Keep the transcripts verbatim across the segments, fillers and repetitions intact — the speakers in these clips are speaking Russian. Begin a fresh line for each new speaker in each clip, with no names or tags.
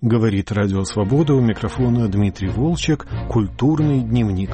Говорит Радио Свобода, у микрофона Дмитрий Волчек, «Культурный дневник».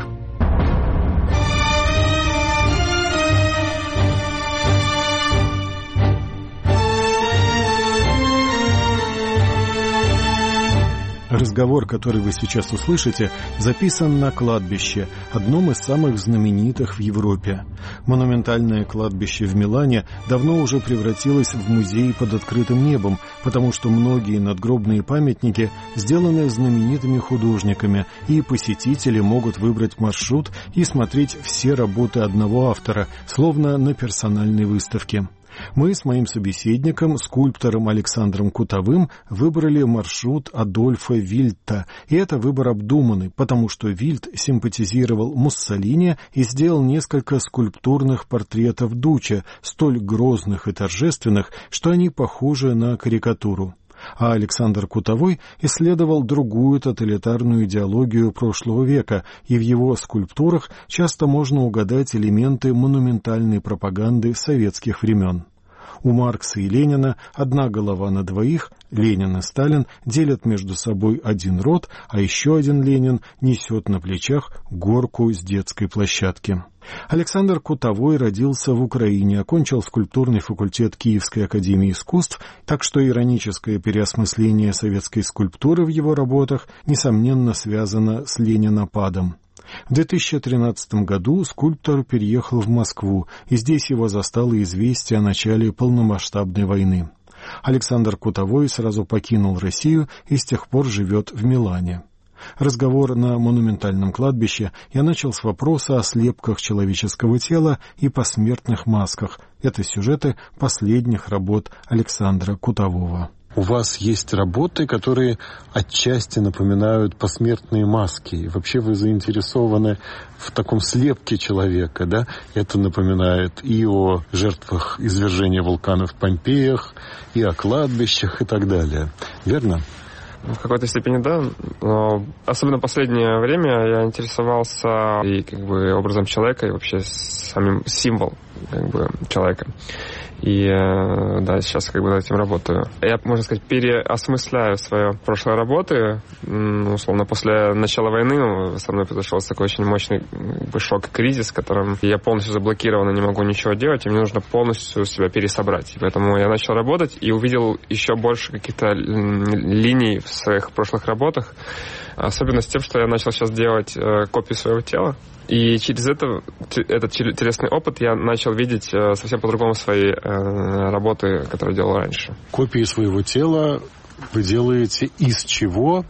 Разговор, который вы сейчас услышите, записан на кладбище, одном из самых знаменитых в Европе. Монументальное кладбище в Милане давно уже превратилось в музей под открытым небом, потому что многие надгробные памятники сделаны знаменитыми художниками, и посетители могут выбрать маршрут и смотреть все работы одного автора, словно на персональной выставке. Мы с моим собеседником, скульптором Александром Кутовым, выбрали маршрут Адольфа Вильта, и это выбор обдуманный, потому что Вильт симпатизировал Муссолини и сделал несколько скульптурных портретов Дуччи, столь грозных и торжественных, что они похожи на карикатуру. А Александр Кутовой исследовал другую тоталитарную идеологию прошлого века, и в его скульптурах часто можно угадать элементы монументальной пропаганды советских времен. У Маркса и Ленина одна голова на двоих, Ленин и Сталин делят между собой один род, а еще один Ленин несет на плечах горку с детской площадки. Александр Кутовой родился в Украине, окончил скульптурный факультет Киевской академии искусств, так что ироническое переосмысление советской скульптуры в его работах, несомненно, связано с ленинопадом. В две тысячи тринадцатом году скульптор переехал в Москву, и здесь его застало известие о начале полномасштабной войны. Александр Кутовой сразу покинул Россию и с тех пор живет в Милане. Разговор на монументальном кладбище я начал с вопроса о слепках человеческого тела и посмертных масках. Это сюжеты последних работ Александра Кутового.
У вас есть работы, которые отчасти напоминают посмертные маски. И вообще вы заинтересованы в таком слепке человека, да? Это напоминает и о жертвах извержения вулкана в Помпеях, и о кладбищах и так далее. Верно?
В какой-то степени да, но особенно в последнее время я интересовался и как бы образом человека, и вообще самим символом как бы человека. И да, сейчас как бы над этим работаю. Я, можно сказать, переосмысляю свои прошлые работы. Условно, после начала войны со мной произошел такой очень мощный шок и кризис, в котором я полностью заблокирован и не могу ничего делать, и мне нужно полностью себя пересобрать. И поэтому я начал работать и увидел еще больше каких-то линий в своих прошлых работах. Особенно с тем, что я начал сейчас делать э, копии своего тела. И через это, этот интересный опыт я начал видеть э, совсем по-другому свои э, работы, которые делал раньше.
Копии своего тела вы делаете из чего,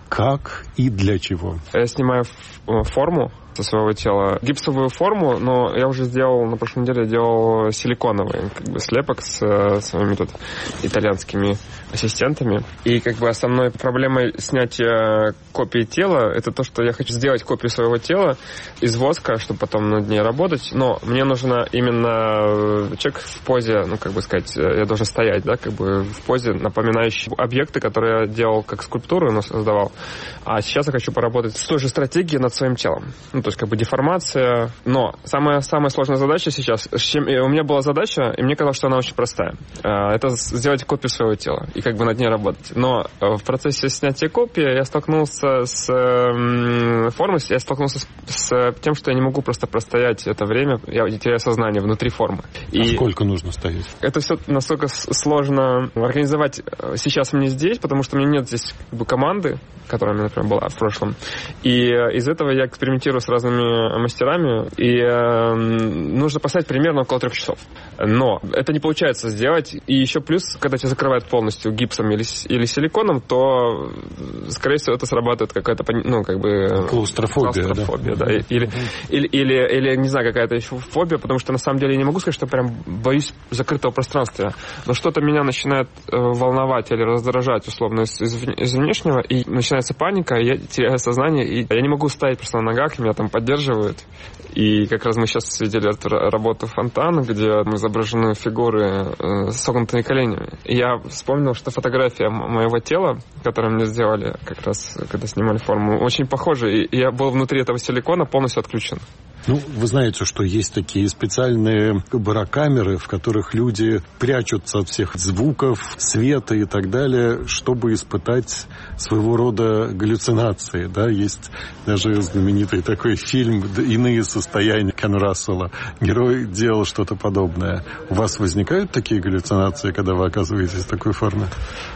как и для чего? Я
снимаю форму со своего тела, гипсовую форму, но я уже сделал, на прошлой неделе я делал силиконовый как бы слепок с, с своими тут итальянскими ассистентами. И как бы основной проблемой снятия копии тела это то, что я хочу сделать копию своего тела из воска, чтобы потом над ней работать, но мне нужно именно человек в позе, ну как бы сказать, я должен стоять, да, как бы в позе, напоминающей объекты, которые я делал как скульптуру, но создавал. А сейчас я хочу поработать с той же стратегией над своим телом. Ну, то есть как бы деформация. Но самая, самая сложная задача сейчас, чем, у меня была задача, и мне казалось, что она очень простая. Это сделать копию своего тела и как бы над ней работать. Но в процессе снятия копии я столкнулся с формой, я столкнулся с, с тем, что я не могу просто простоять это время, я теряю сознание внутри формы.
И а сколько нужно стоять?
Это все настолько сложно организовать сейчас мне здесь, потому что у меня нет здесь как бы команды, которая у меня, например, была в прошлом. И из этого я экспериментирую с разными мастерами, и э, нужно поставить примерно около трех часов. Но это не получается сделать. И еще плюс, когда тебя закрывают полностью гипсом или, или силиконом, то, скорее всего, это срабатывает какая-то, ну, как бы...
Клаустрофобия,
клаустрофобия да? да. Или, или, или, или, не знаю, какая-то еще фобия, потому что, на самом деле, я не могу сказать, что прям боюсь закрытого пространства. Но что-то меня начинает э, волновать или раздражать, условно, из, из внешнего, и начинается паника, я теряю сознание, и я не могу стоять просто на ногах, меня там поддерживают. И как раз мы сейчас видели эту работу фонтана, где изображены фигуры э, с согнутыми коленями. И я вспомнил, что фотография моего тела, которую мне сделали как раз, когда снимали форму, очень похожа. И я был внутри этого силикона полностью отключен.
Ну, вы знаете, что есть такие специальные барокамеры, в которых люди прячутся от всех звуков, света и так далее, чтобы испытать своего рода галлюцинации. Да? Есть даже знаменитый такой фильм «Иные состояния» Кен Рассела. Герой делал что-то подобное. У вас возникают такие галлюцинации, когда вы оказываетесь в такой форме?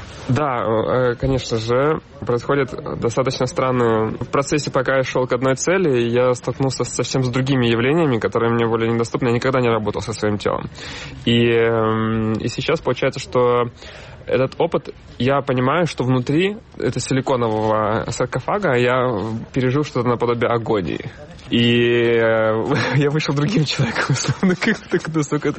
Да, конечно же, происходит достаточно странно. В процессе, пока я шел к одной цели, я столкнулся совсем с другими явлениями, которые мне были недоступны. Я никогда не работал со своим телом. И, и сейчас получается, что этот опыт, я понимаю, что внутри этого силиконового саркофага я пережил что-то наподобие агонии. И я вышел другим человеком, условно, как-то настолько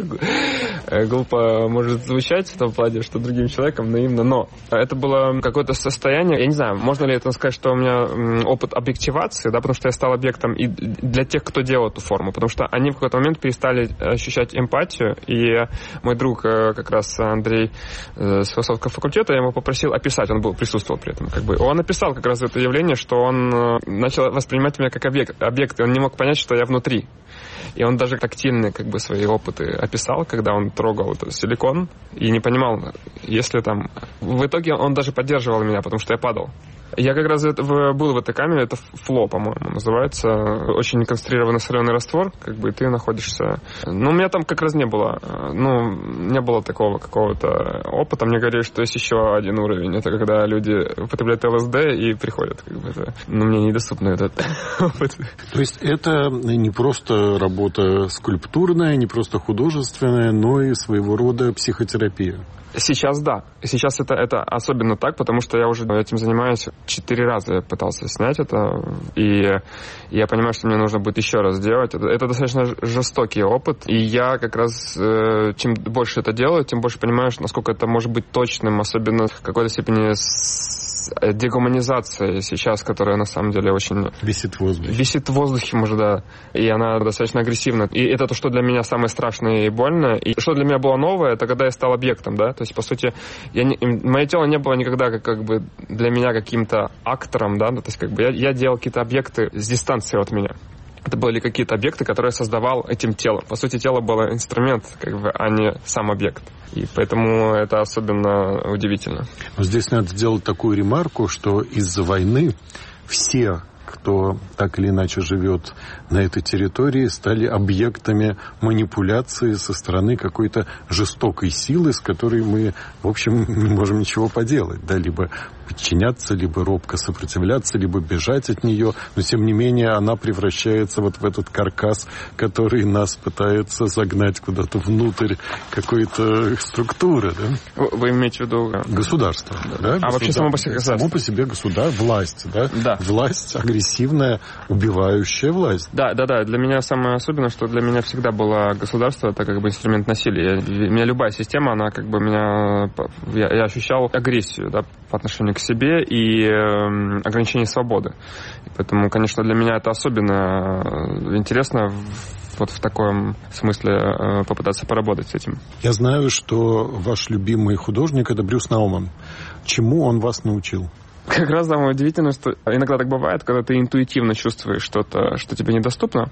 это глупо может звучать в том плане, что другим человеком наивно, но это было какое-то состояние, я не знаю, можно ли это сказать, что у меня опыт объективации, да, потому что я стал объектом и для тех, кто делал эту форму, потому что они в какой-то момент перестали ощущать эмпатию, и мой друг, как раз Андрей с философского факультета, я его попросил описать, он был, присутствовал при этом, как бы, он описал как раз это явление, что он начал воспринимать меня как объект, объект, и он не мог понять, что я внутри. И он даже тактильные как бы свои опыты описал, когда он трогал этот силикон и не понимал, если там... В итоге он даже поддерживал меня, потому что я падал. Я как раз был в этой камере, это фло, по-моему, называется. Очень концентрированный соленый раствор, как бы, и ты находишься... Ну, у меня там как раз не было, ну, не было такого какого-то опыта. Мне говорили, что есть еще один уровень. Это когда люди употребляют ЛСД и приходят, как бы, это... Ну, мне недоступно этот опыт.
То есть это не просто работа скульптурная, не просто художественная, но и своего рода психотерапия.
Сейчас да. Сейчас это, это особенно так, потому что я уже этим занимаюсь. Четыре раза я пытался снять это, и я понимаю, что мне нужно будет еще раз делать. Это, это достаточно жестокий опыт, и я как раз, э, чем больше это делаю, тем больше понимаю, насколько это может быть точным, особенно в какой-то степени с дегуманизация сейчас, которая на самом деле очень...
Висит в воздухе.
Висит в воздухе, может, да. И она достаточно агрессивна. И это то, что для меня самое страшное и больное. И что для меня было новое, это когда я стал объектом, да. То есть, по сути, я не, мое тело не было никогда как, как бы для меня каким-то актором, да. То есть, как бы я, я делал какие-то объекты с дистанции от меня. Это были какие-то объекты, которые я создавал этим телом. По сути, тело было инструмент, как бы, а не сам объект. И поэтому это особенно удивительно.
Но здесь надо сделать такую ремарку, что из-за войны все, кто так или иначе живет на этой территории, стали объектами манипуляции со стороны какой-то жестокой силы, с которой мы, в общем, не можем ничего поделать. Да? Либо подчиняться, либо робко сопротивляться, либо бежать от нее. Но, тем не менее, она превращается вот в этот каркас, который нас пытается загнать куда-то внутрь какой-то структуры. Да?
Вы имеете в виду...
Государство. Да?
А вообще само по себе государство.
Само по себе государство. Власть. Да?
Да.
Власть агрессивная, убивающая власть.
Да, да, да. Для меня самое особенное, что для меня всегда было государство, это как бы инструмент насилия. Я, у меня любая система, она как бы меня... Я, я ощущал агрессию, да, по отношению к себе и э, ограничение свободы. И поэтому, конечно, для меня это особенно интересно вот в таком смысле э, попытаться поработать с этим.
Я знаю, что ваш любимый художник — это Брюс Науман. Чему он вас научил?
Как раз самое удивительное, что иногда так бывает, когда ты интуитивно чувствуешь что-то, что тебе недоступно.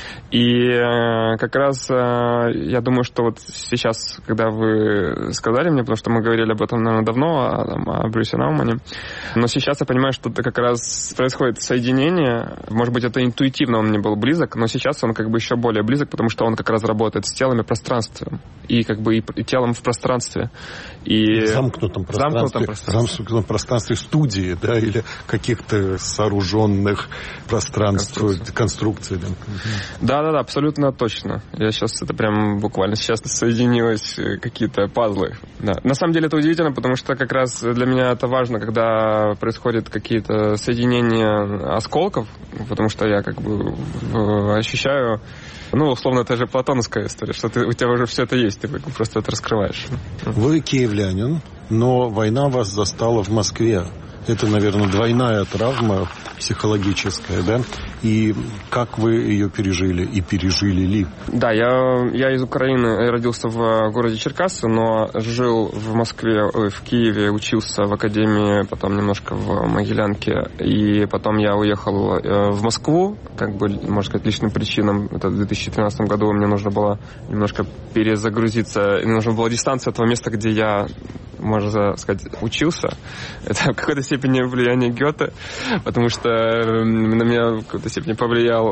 И э, как раз э, я думаю, что вот сейчас, когда вы сказали мне, потому что мы говорили об этом, наверное, давно, о, там, о Брюсе Наумане, но сейчас я понимаю, что это как раз происходит соединение. Может быть, это интуитивно он мне был близок, но сейчас он как бы еще более близок, потому что он как раз работает с телом и пространством. И как бы и, и телом в пространстве. И
в замкнутом пространстве.
Замкнутом пространстве.
Замкнутом пространстве студии, да, или каких-то сооруженных пространств, конструкций. конструкций да.
да, да, да, абсолютно точно. Я сейчас это прям буквально сейчас соединилось какие-то пазлы. Да. На самом деле это удивительно, потому что как раз для меня это важно, когда происходят какие-то соединения осколков, потому что я как бы ощущаю, ну, условно, это же платоновская история, что ты, у тебя уже все это есть, ты просто это раскрываешь.
Вы киевлянин, но война вас застала в Москве. Это, наверное, двойная травма психологическая, да? И как вы ее пережили и пережили ли?
Да, я, я из Украины, я родился в городе Черкассы, но жил в Москве, в Киеве, учился в академии, потом немножко в Могилянке, и потом я уехал в Москву, как бы, можно сказать, личным причинам. Это в две тысячи тринадцатом году мне нужно было немножко перезагрузиться, и нужна была дистанция от того места, где я, можно сказать, учился. Это в какой-то степени влияние Гёте, потому что на меня в какой-то степени повлиял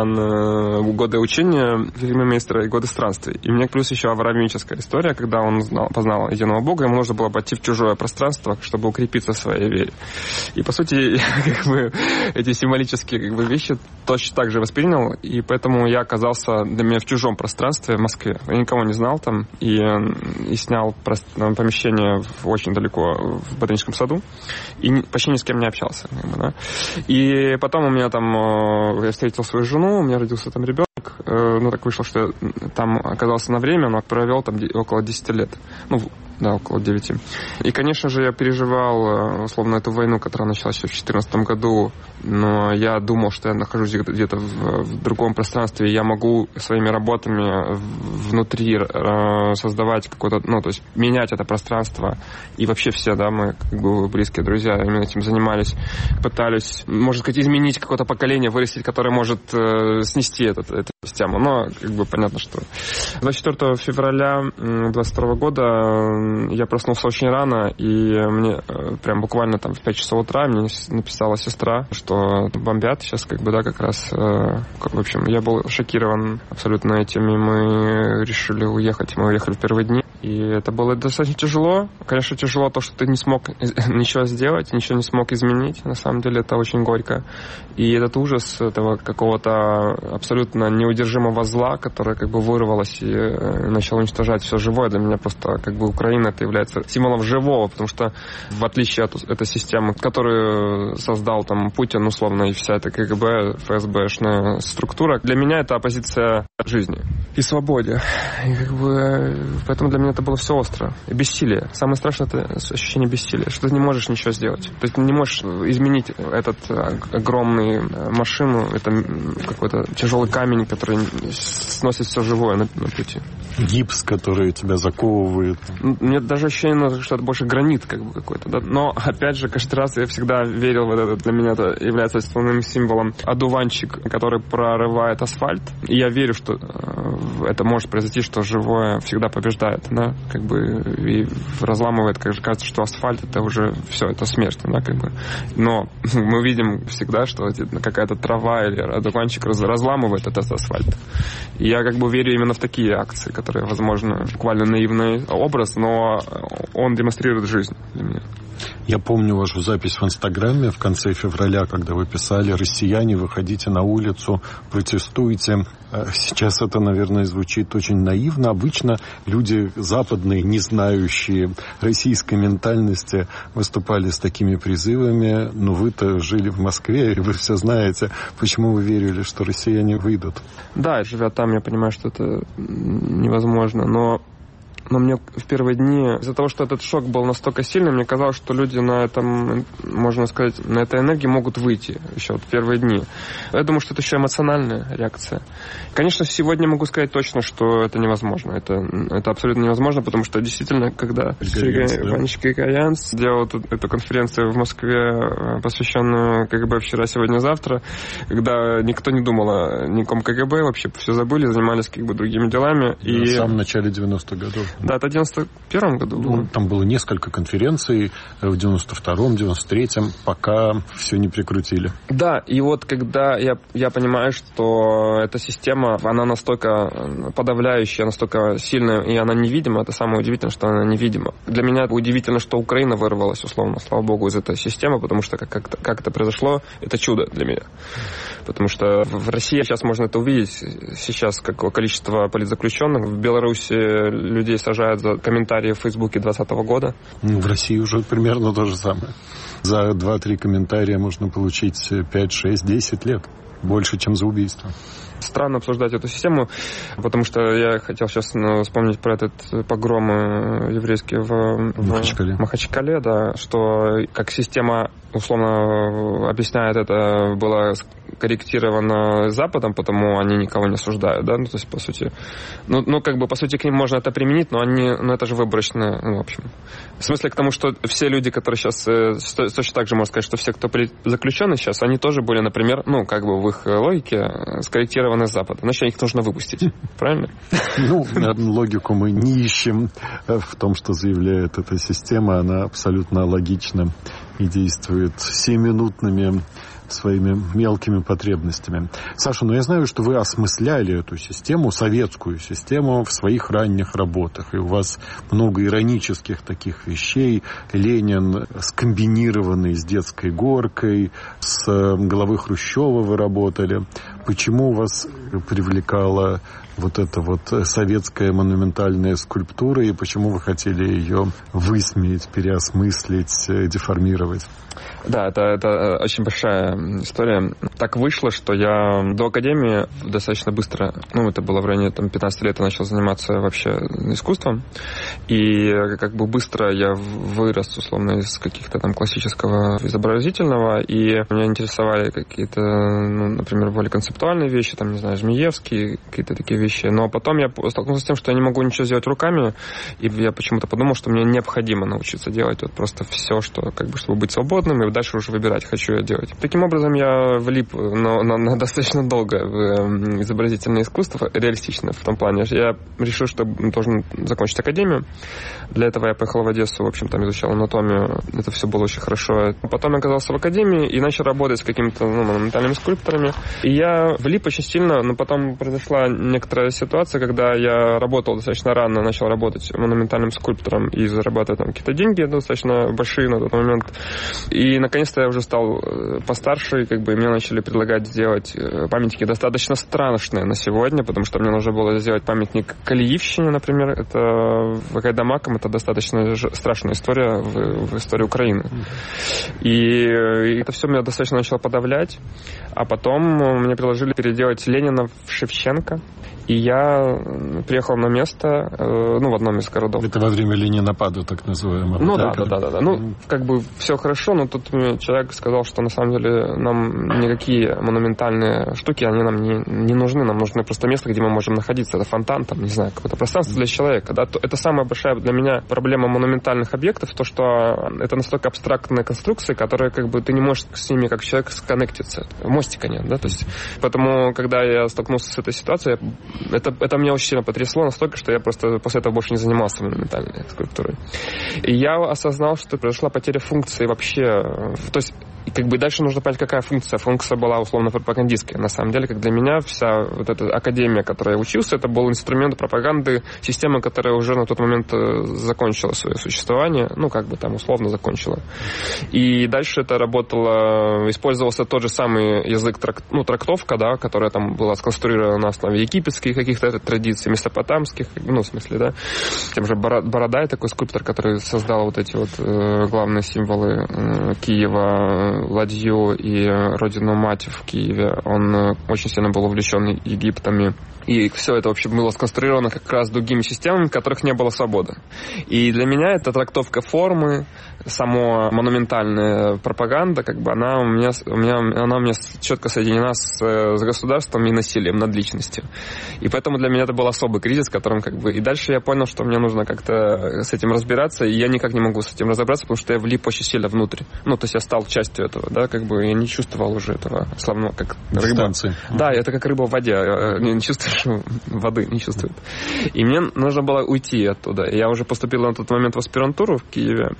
роман «Годы учения» Вильгельма Мейстера и «Годы странствий». И мне плюс еще авраамическая история, когда он знал, познал единого Бога, ему нужно было пойти в чужое пространство, чтобы укрепиться в своей вере. И, по сути, я, как бы, эти символические, как бы, вещи точно так же воспринял, и поэтому я оказался для меня в чужом пространстве в Москве. Я никого не знал там, и, и снял помещение очень далеко в Ботаническом саду, и почти ни с кем не общался. Как бы, да. И потом у меня там, я встретил свою жену, у меня родился там ребенок, ну так вышло, что я там оказался на время, но провел там около десяти лет. Ну, да, около девяти. И, конечно же, я переживал, условно, эту войну, которая началась в две тысячи четырнадцатом году, но я думал, что я нахожусь где-то в, в другом пространстве, и я могу своими работами внутри э, создавать какое-то, ну, то есть менять это пространство. И вообще все, да, мы, как бы, близкие друзья именно этим занимались, пытались, можно сказать, изменить какое-то поколение, вырастить, которое может э, снести этот, эту систему. Но, как бы, понятно, что двадцать четвёртого февраля двадцать второго года я проснулся очень рано, и мне прям буквально там в пять часов утра мне написала сестра, что бомбят сейчас, как бы, да, как раз. В общем, я был шокирован абсолютно этим, и мы решили уехать. Мы уехали в первые дни, и это было достаточно тяжело. Конечно, тяжело то, что ты не смог ничего сделать, ничего не смог изменить. На самом деле это очень горько. И этот ужас этого какого-то абсолютно неудержимого зла, которое, как бы, вырвалось и начало уничтожать все живое, для меня просто, как бы, Украина это является символом живого, потому что в отличие от этой системы, которую создал там Путин, условно, и вся эта КГБ, ФСБшная структура, для меня это оппозиция жизни и свободе. И, как бы, поэтому для меня это было все остро. И бессилие. Самое страшное — это ощущение бессилия, что ты не можешь ничего сделать. То есть ты не можешь изменить этот огромный машину, это какой-то тяжелый камень, который сносит все живое на, на пути.
Гипс, который тебя заковывает.
Мне даже ощущение, что это больше гранит, как бы, какой-то, да? Но, опять же, каждый раз я всегда верил в это. Для меня это является основным символом одуванчик, который прорывает асфальт. И я верю, что это может произойти, что живое всегда побеждает, да? Как бы, и разламывает, как же кажется, что асфальт — это уже все, это смерть, да, как бы. Но мы видим всегда, что какая-то трава или одуванчик разламывает этот асфальт. И я, как бы, верю именно в такие акции, которые, возможно, буквально наивный образ, но он демонстрирует жизнь для меня.
Я помню вашу запись в Инстаграме в конце февраля, когда вы писали: «Россияне, выходите на улицу, протестуйте». Сейчас это, наверное, звучит очень наивно. Обычно люди западные, не знающие российской ментальности, выступали с такими призывами. Но вы-то жили в Москве, и вы все знаете. Почему вы верили, что россияне выйдут?
Да, живя там, я понимаю, что это невозможно, но... Но мне в первые дни, из-за того, что этот шок был настолько сильный, мне казалось, что люди на этом, можно сказать, на этой энергии могут выйти еще вот в первые дни. Я думаю, что это еще эмоциональная реакция. Конечно, сегодня могу сказать точно, что это невозможно. Это, это абсолютно невозможно, потому что действительно, когда Сергей Иванович Григорян сделал эту, эту конференцию в Москве, посвященную КГБ «Вчера, сегодня, завтра», когда никто не думал о никаком КГБ, вообще все забыли, занимались, как бы, другими делами.
Да, и... В самом начале девяностых годов.
Да, это в девяносто первом году было.
Ну, там было несколько конференций в девяносто втором, девяносто третьем, пока все не прикрутили.
Да, и вот когда я, я понимаю, что эта система, она настолько подавляющая, настолько сильная, и она невидима, это самое удивительное, что она невидима. Для меня удивительно, что Украина вырвалась, условно, слава богу, из этой системы, потому что как, как, как это произошло, это чудо для меня. Потому что в России сейчас можно это увидеть, сейчас какое количество политзаключенных, в Беларуси людей сажают за комментарии в Фейсбуке двадцатого года.
В России уже примерно то же самое. За два-три комментария можно получить пять, шесть, десять лет. больше, чем за убийство.
Странно обсуждать эту систему, потому что я хотел сейчас ну, вспомнить про этот погром еврейский в, в
Махачкале.
Махачкале, да, что как система условно объясняет, это было корректировано Западом, потому они никого не осуждают, да, ну, то есть, по сути, ну, ну, как бы, по сути, к ним можно это применить, но они, ну, это же выборочно, ну, в общем. В смысле к тому, что все люди, которые сейчас, точно так же можно сказать, что все, кто заключены сейчас, они тоже были, например, ну, как бы в их логике скорректированы с Запада, значит, их нужно выпустить, правильно?
Ну, логику мы не ищем в том, что заявляет эта система, она абсолютно логична и действует семиминутными своими мелкими потребностями. Саша, ну я знаю, что вы осмысляли эту систему, советскую систему, в своих ранних работах. И у вас много иронических таких вещей. Ленин скомбинированный с детской горкой, с головы Хрущева вы работали. Почему вас привлекала вот эта вот советская монументальная скульптура, и почему вы хотели ее высмеять, переосмыслить, деформировать?
Да, это, это очень большая история. Так вышло, что я до академии достаточно быстро, ну, это было в районе там, пятнадцати лет, я начал заниматься вообще искусством. И как бы быстро я вырос, условно, из каких-то там классического изобразительного, и меня интересовали какие-то, ну, например, более концептуальные вещи, там, не знаю, Жмиевский, какие-то такие вещи. Но потом я столкнулся с тем, что я не могу ничего сделать руками, и я почему-то подумал, что мне необходимо научиться делать вот просто все, что, как бы, чтобы быть свободным, и дальше уже выбирать, хочу я делать. Таким образом, я влип на, на, на достаточно долго в изобразительное искусство, реалистично в том плане. Я решил, что должен закончить академию. Для этого я поехал в Одессу, в общем, там изучал анатомию. Это все было очень хорошо. Потом я оказался в академии и начал работать с какими-то ну, монументальными скульпторами. И я влип очень сильно, но потом произошла некоторая ситуация, когда я работал достаточно рано, начал работать монументальным скульптором и зарабатывать там какие-то деньги достаточно большие на тот момент. И наконец-то я уже стал постарше, и как бы мне начали предлагать сделать памятники достаточно страшные на сегодня, потому что мне нужно было сделать памятник Калиевщине, например. Это в Гайдамаком, это достаточно страшная история в, в истории Украины. И, и это все меня достаточно начало подавлять. А потом мне предложили переделать Ленина в Шевченко. И я приехал на место, ну, в одном из городов.
Это во время Ленинопада, так называемого.
Ну, да, да, да, да, да. Ну, как бы все хорошо, но тут мне человек сказал, что на самом деле нам никакие монументальные штуки, они нам не, не нужны. Нам нужно просто место, где мы можем находиться. Это фонтан, там, не знаю, какое-то пространство для человека. Да? Это самая большая для меня проблема монументальных объектов, то, что это настолько абстрактные конструкции, которые, как бы, ты не можешь с ними, как человек, сконнектиться. Мостика нет, да, то есть. Поэтому, когда я столкнулся с этой ситуацией, Это, это меня очень сильно потрясло настолько, что я просто после этого больше не занимался монументальной скульптурой. И я осознал, что произошла потеря функции вообще. То есть, как бы дальше нужно понять, какая функция. Функция была условно пропагандистская. На самом деле, как для меня, вся вот эта академия, в которой я учился, это был инструмент пропаганды системы, которая уже на тот момент закончила свое существование. Ну, как бы там условно закончила. И дальше это работало, использовался тот же самый язык, трак, ну, трактовка, да, которая там была сконструирована на основе египетских каких-то традиций, месопотамских, ну, в смысле, да. Тем же Бородай, такой скульптор, который создал вот эти вот э, главные символы э, Киева, ладью и родину мать в Киеве. Он э, очень сильно был увлечен Египтами. И все это вообще было сконструировано как раз другими системами, в которых не было свободы. И для меня эта трактовка формы, само монументальная пропаганда, как бы она у меня, у меня, она у меня четко соединена с, с государством и насилием над личностью. И поэтому для меня это был особый кризис, которым как бы... И дальше я понял, что мне нужно как-то с этим разбираться, и я никак не могу с этим разобраться, потому что я влип очень сильно внутрь. Ну, то есть я стал частью этого, да, как бы я не чувствовал уже этого славного, как рыба. Да, это как рыба в воде. Я не чувствуешь воды, не чувствует. И мне нужно было уйти оттуда. Я уже поступил на тот момент в аспирантуру в Киеве,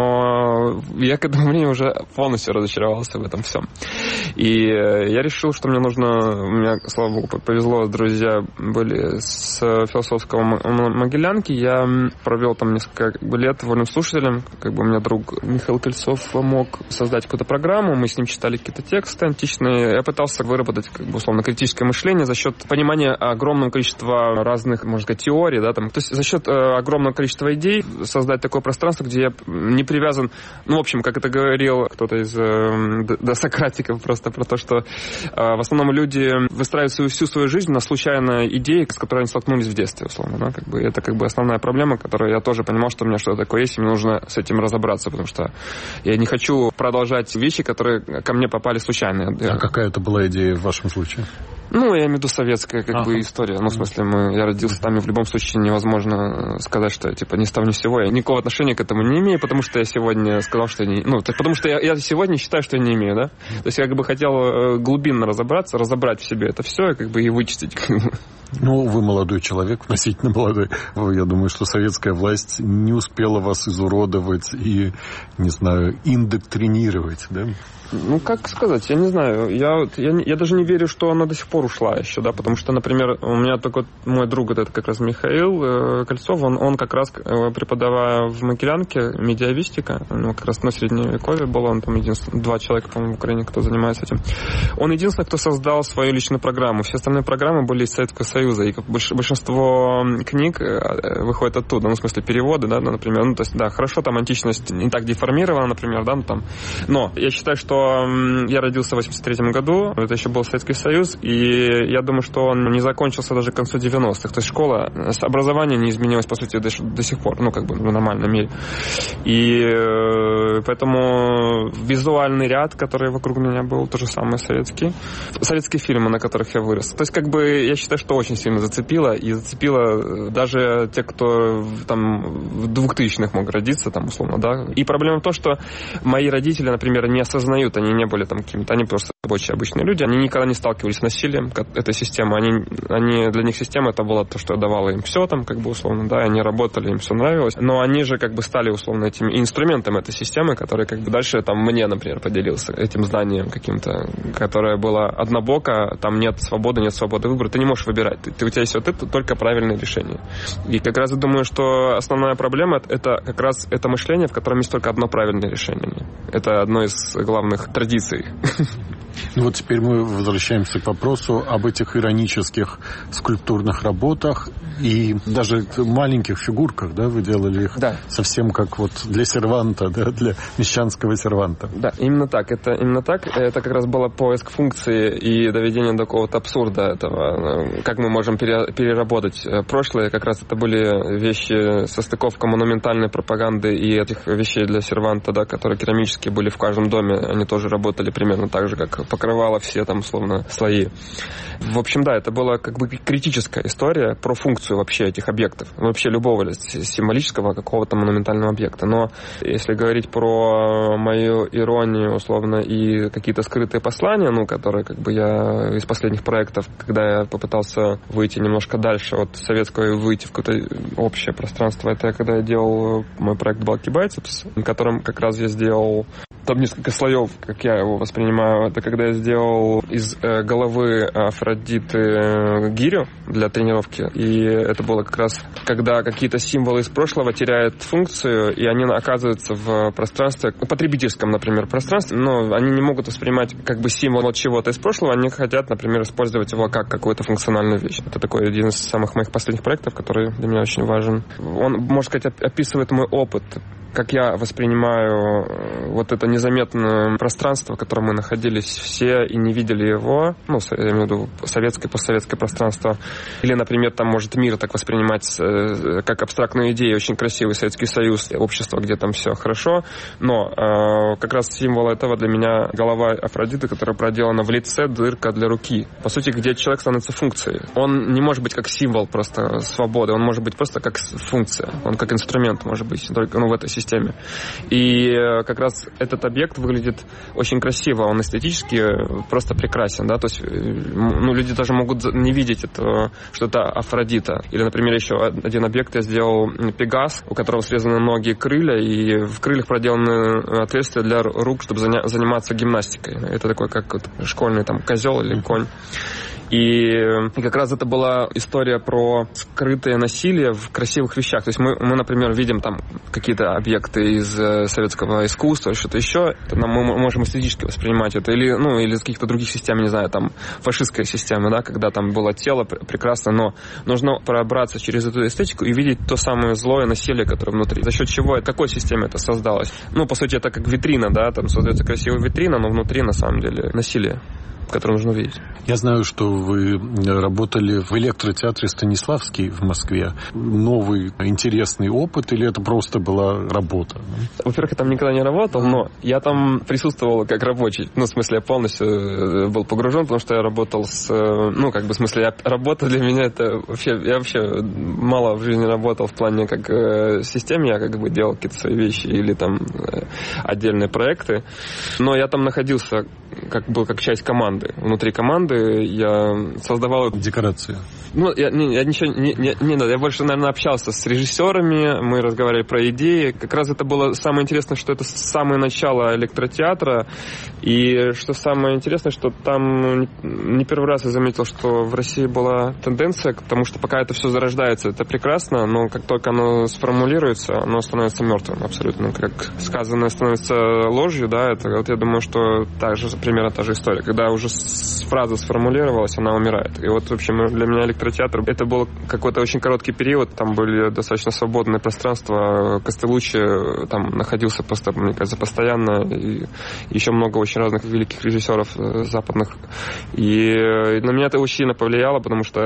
но я к этому времени уже полностью разочаровался в этом всем. И я решил, что мне нужно... У меня, слава богу, повезло, друзья были с философского Могилянки. Я провел там несколько как бы, лет вольным слушателем. Как бы у меня друг Михаил Кольцов помог создать какую-то программу. Мы с ним читали какие-то тексты античные. Я пытался выработать, как бы, условно, критическое мышление за счет понимания, огромного количества разных, можно сказать, теорий, да, там. То есть за счет э, огромного количества идей создать такое пространство, где я не привязан, ну, в общем, как это говорил кто-то из э, досократиков, просто про то, что э, в основном люди выстраивают свою, всю свою жизнь на случайной идее, с которой они столкнулись в детстве, условно, да, как бы это как бы основная проблема, которую я тоже понимал, что у меня что-то такое есть, и мне нужно с этим разобраться, потому что я не хочу продолжать вещи, которые ко мне попали случайно.
А какая это была идея в вашем случае?
Ну, я имею в виду советская, как ага. бы, история. Ну, в смысле, мы, я родился там, и в любом случае невозможно сказать, что я, типа, ни с того, ни с сего. Я никакого отношения к этому не имею, потому что я сегодня сказал, что я не... Ну, потому что я, я сегодня считаю, что я не имею, да? То есть я, как бы, хотел глубинно разобраться, разобрать в себе это все, и, как бы, и вычистить.
Ну, вы молодой человек, относительно молодой. Я думаю, что советская власть не успела вас изуродовать и, не знаю, индоктринировать, да?
Ну, как сказать, я не знаю. Я, я, я даже не верю, что она до сих пор ушла еще, да, потому что, например, у меня такой мой друг, это как раз Михаил э, Кольцов, он, он как раз, э, преподавая в Могилянке, медиавистика, ну, как раз на Средневековье был, он там единственный, два человека, по-моему, в Украине, кто занимается этим. Он единственный, кто создал свою личную программу. Все остальные программы были из Советского Союза, и большинство книг выходит оттуда, ну, в смысле, переводы, да, например, ну, то есть, да, хорошо, там античность не так деформирована, например, да, ну, там, но я считаю, что я родился в восемьдесят третьем году, это еще был Советский Союз, и я думаю, что он не закончился даже к концу девяностых. То есть школа, образование не изменилось, по сути, до, до сих пор, ну, как бы, в нормальном мире. И поэтому визуальный ряд, который вокруг меня был, то же самое советский. Советские фильмы, на которых я вырос. То есть, как бы, я считаю, что очень сильно зацепило, и зацепило даже те, кто там в двухтысячных мог родиться, там, условно, да. И проблема в том, что мои родители, например, не осознают, они не были там какими-то, они просто рабочие обычные люди, они никогда не сталкивались с насилием этой системы, они, они, для них система это было то, что я давала им все там, как бы, условно, да, они работали, им все нравилось, но они же, как бы, стали, условно, этими инструментами этой системы, который, как бы, дальше, там, мне, например, поделился этим знанием каким-то, которое было однобоко, там нет свободы, нет свободы выбора, ты не можешь выбирать, ты, ты, у тебя есть вот это только правильное решение. И как раз я думаю, что основная проблема это как раз это мышление, в котором есть только одно правильное решение. Это одно из главных традиций.
Ну вот теперь мы возвращаемся к вопросу об этих иронических скульптурных работах и даже маленьких фигурках, да, вы делали их, да, совсем как вот для серванта, да, для мещанского серванта.
Да, именно так, это именно так, это как раз было поиск функции и доведение до какого-то абсурда этого, как мы можем переработать прошлое, как раз это были вещи, состыковка монументальной пропаганды и этих вещей для серванта, да, которые керамические были в каждом доме, они тоже работали примерно так же, как покрывало все там, словно, слои. В общем, да, это была как бы критическая история про функцию вообще этих объектов, вообще любого символического какого-то монументального объекта. Но если говорить про мою иронию, условно, и какие-то скрытые послания, ну, которые как бы я из последних проектов, когда я попытался выйти немножко дальше от советского и выйти в какое-то общее пространство, это когда я делал мой проект Bulky Biceps, в котором как раз я сделал там несколько слоев, как я его воспринимаю. Это когда я сделал из э, головы Афродиты э, гирю для тренировки. И это было как раз, когда какие-то символы из прошлого теряют функцию, и они оказываются в пространстве, потребительском, например, пространстве, но они не могут воспринимать как бы символ чего-то из прошлого, они хотят, например, использовать его как какую-то функциональную вещь. Это такой один из самых моих последних проектов, который для меня очень важен. Он, можно сказать, описывает мой опыт, как я воспринимаю вот это незаметное пространство, в котором мы находились все и не видели его, ну, я имею в виду советское, постсоветское пространство. Или, например, там может мир так воспринимать как абстрактную идею, очень красивый Советский Союз, общество, где там все хорошо, но э, как раз символ этого для меня голова Афродиты, которая проделана в лице, дырка для руки. По сути, где человек становится функцией. Он не может быть как символ просто свободы, он может быть просто как функция, он как инструмент может быть, только ну, в этой системе. Системе. И как раз этот объект выглядит очень красиво, он эстетически просто прекрасен, да, то есть, ну, люди даже могут не видеть это, что это Афродита. Или, например, еще один объект я сделал Пегас, у которого срезаны ноги и крылья, и в крыльях проделаны отверстия для рук, чтобы заня- заниматься гимнастикой. Это такой, как вот, школьный там козел или конь. И, и как раз это была история про скрытое насилие в красивых вещах. То есть мы, мы например, видим там какие-то объекты из советского искусства, что-то еще, мы можем эстетически воспринимать это. Или, ну, или из каких-то других систем, не знаю, там, фашистская система, да, когда там было тело прекрасно, но нужно пробраться через эту эстетику и видеть то самое злое насилие, которое внутри. За счет чего, в какой системе это создалось? Ну, по сути, это как витрина, да, там создается красивая витрина, но внутри, на самом деле, насилие, которое нужно видеть.
Я знаю, что вы работали в электротеатре «Станиславский» в Москве. Новый интересный опыт или это просто была работа?
Во-первых, я там никогда не работал, но я там присутствовал как рабочий. Ну, в смысле, я полностью был погружен, потому что я работал с... Ну, как бы, в смысле, я, работа для меня это вообще... Я вообще мало в жизни работал в плане как э, системе. Я как бы делал какие-то свои вещи или там э, отдельные проекты. Но я там находился, как был как часть команды. Внутри команды я создавал...
Декорации.
Ну, я, не, я ничего не, не, не надо. Я больше, наверное, общался с режиссерами, мы разговаривали про идеи. Как раз это было самое интересное, что это самое начало электротеатра. И что самое интересное, что там не первый раз я заметил, что в России была тенденция к тому, что пока это все зарождается, это прекрасно, но как только оно сформулируется, оно становится мертвым абсолютно. Как сказанное становится ложью, да, это вот я думаю, что та же, примерно та же история. Когда уже фраза сформулировалась, она умирает. И вот, в общем, для меня электротеатр, это был какой-то очень короткий период, там были достаточно свободные пространства, Костелуччи там находился просто, мне кажется, постоянно, и еще много очень разных великих режиссеров западных. И на меня это очень сильно повлияло, потому что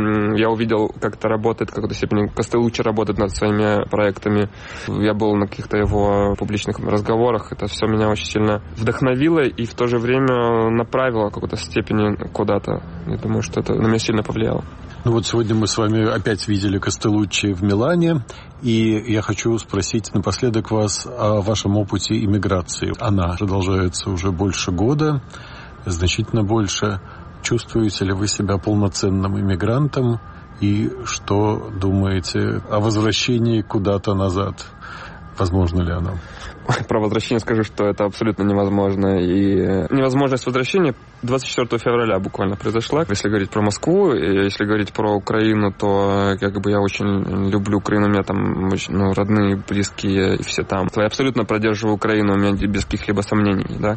я увидел, как это работает, в какой-то степени Костелуччи работает над своими проектами. Я был на каких-то его публичных разговорах, это все меня очень сильно вдохновило и в то же время направило в какой-то степени куда-то. Я думаю, что это на меня сильно повлияло.
Ну вот сегодня мы с вами опять видели Костелуччи в Милане, и я хочу спросить напоследок вас о вашем опыте иммиграции. Она продолжается уже больше года, значительно больше. Чувствуете ли вы себя полноценным иммигрантом? И что думаете о возвращении куда-то назад? Возможно ли оно?
Про возвращение скажу, что это абсолютно невозможно. И невозможность возвращения двадцать четвёртого февраля буквально произошла. Если говорить про Москву, и если говорить про Украину, то как бы я очень люблю Украину. У меня там очень, ну, родные, близкие, и все там. Я абсолютно поддерживаю Украину, у меня без каких-либо сомнений, да.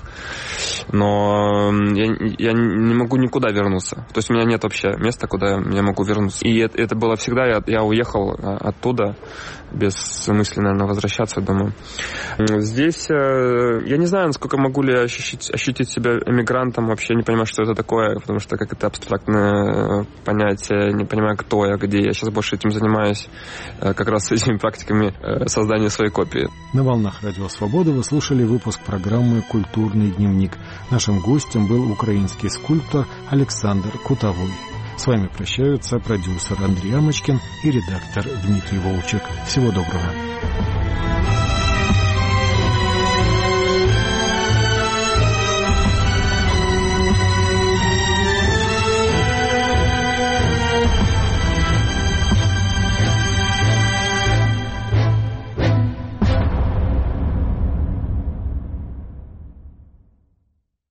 Но я, я не могу никуда вернуться. То есть у меня нет вообще места, куда я могу вернуться. И это, это было всегда, я, я уехал оттуда без мысли, наверное, возвращаться, думаю. Здесь я не знаю, насколько могу ли ощутить, ощутить себя эмигрантом, вообще не понимаю, что это такое, потому что как это абстрактное понятие, не понимаю, кто я, где. Я сейчас больше этим занимаюсь, как раз этими практиками создания своей копии.
На волнах Радио Свобода вы слушали выпуск программы «Культурный дневник». Нашим гостем был украинский скульптор Александр Кутовой. С вами прощаются продюсер Андрей Амочкин и редактор Дмитрий Волчек. Всего доброго.